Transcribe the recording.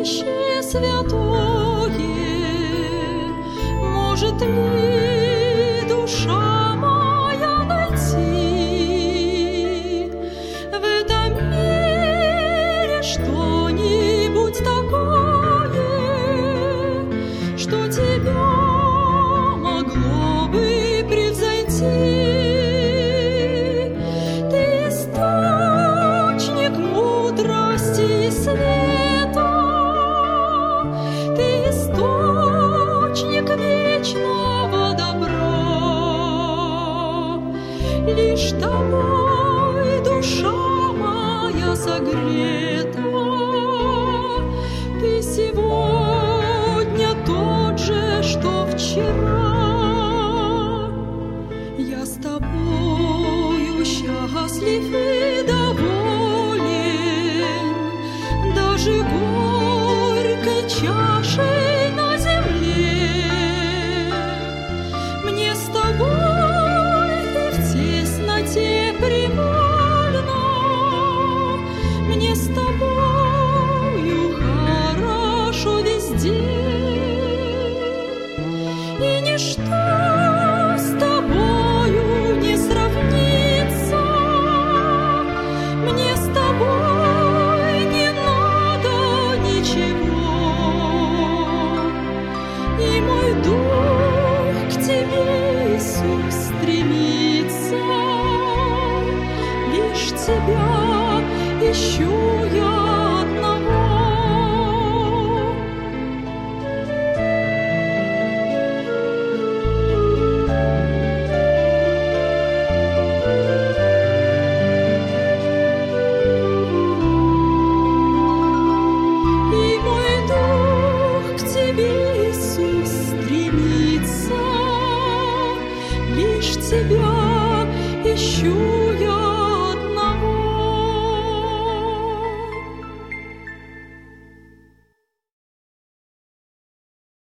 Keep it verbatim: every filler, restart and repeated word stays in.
сокровище святое, может ли душа моя найти в этом мире что-нибудь такое, что тебя могло бы превзойти? Ты источник мудрости и света, ты источник вечного добра. Лишь тобой душа моя согрета, ты сегодня тот же, что вчера. Я с тобою счастлив и доволен, даже горькой чашей на земле. Мне с тобой и в тесноте привольно, мне с тобою хорошо везде, и ничто с тобою не сравнится. Мне с тобой не надо ничего, и мой дух к тебе, Иисус, стремится. Лишь тебя ищу я одного. И мой дух к тебе, Иисус, стремится. Лишь тебя ищу